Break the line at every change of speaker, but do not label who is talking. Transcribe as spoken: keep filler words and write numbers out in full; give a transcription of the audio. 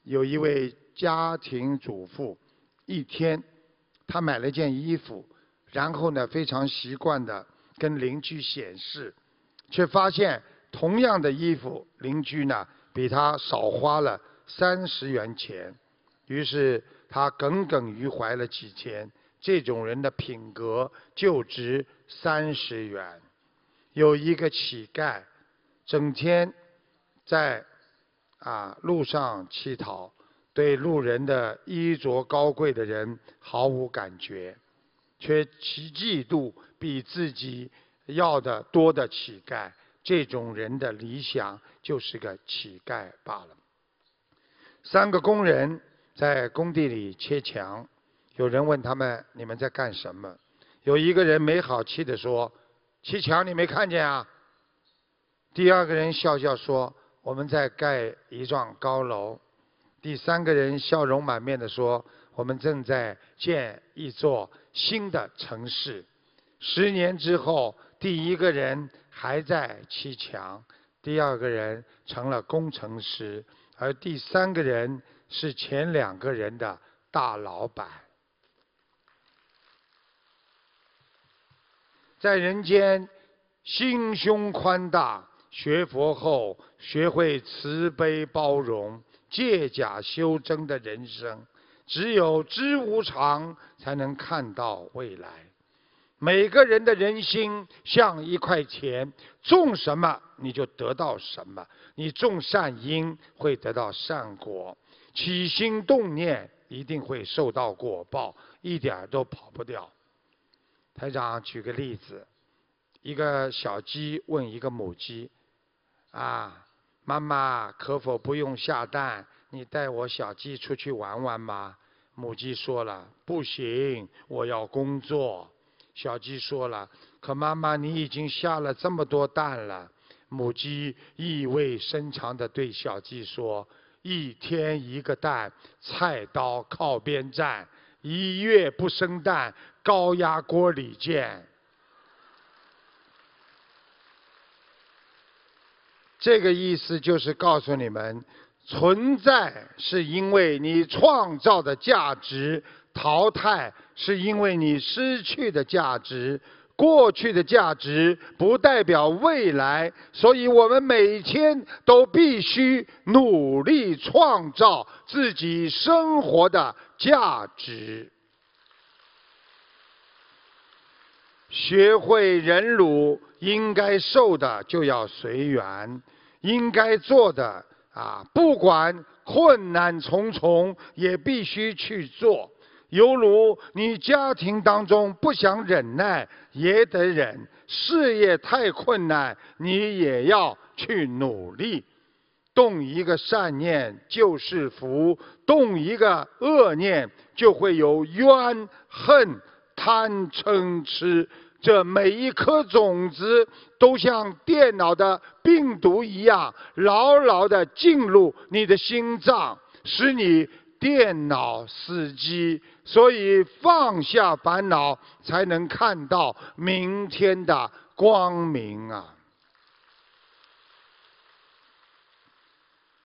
有一位家庭主妇，一天她买了件衣服，然后呢非常习惯的跟邻居显示，却发现同样的衣服，邻居呢比她少花了三十元钱。于是她耿耿于怀了几天，这种人的品格就值三十元。有一个乞丐，整天在啊路上乞讨，对路人的衣着高贵的人毫无感觉，却其嫉妒比自己要的多的乞丐。这种人的理想就是个乞丐罢了。三个工人在工地里切墙，有人问他们：“你们在干什么？”有一个人没好气地说：“砌墙你没看见啊？”第二个人笑笑说：“我们在盖一幢高楼。”第三个人笑容满面地说：“我们正在建一座新的城市。”十年之后，第一个人还在砌墙，第二个人成了工程师，而第三个人是前两个人的大老板。在人间，心胸宽大，学佛后学会慈悲包容、借假修真的人生。只有知无常，才能看到未来。每个人的人心像一块钱，种什么你就得到什么。你种善因，会得到善果；起心动念，一定会受到果报，一点都跑不掉。台长举个例子，一个小鸡问一个母鸡：“啊，妈妈可否不用下蛋？你带我小鸡出去玩玩吗？”母鸡说了：“不行，我要工作。”小鸡说了：“可妈妈，你已经下了这么多蛋了。”母鸡意味深长地对小鸡说：“一天一个蛋，菜刀靠边站；一月不生蛋，高压锅里见。”这个意思就是告诉你们，存在是因为你创造的价值，淘汰是因为你失去的价值。过去的价值不代表未来，所以我们每天都必须努力创造自己生活的价值。学会忍辱，应该受的就要随缘，应该做的啊，不管困难重重，也必须去做。犹如你家庭当中不想忍耐，也得忍；事业太困难，你也要去努力。动一个善念就是福，动一个恶念就会有冤恨、贪嗔痴。这每一颗种子都像电脑的病毒一样，牢牢地进入你的心脏，使你电脑死机。所以放下烦恼，才能看到明天的光明啊！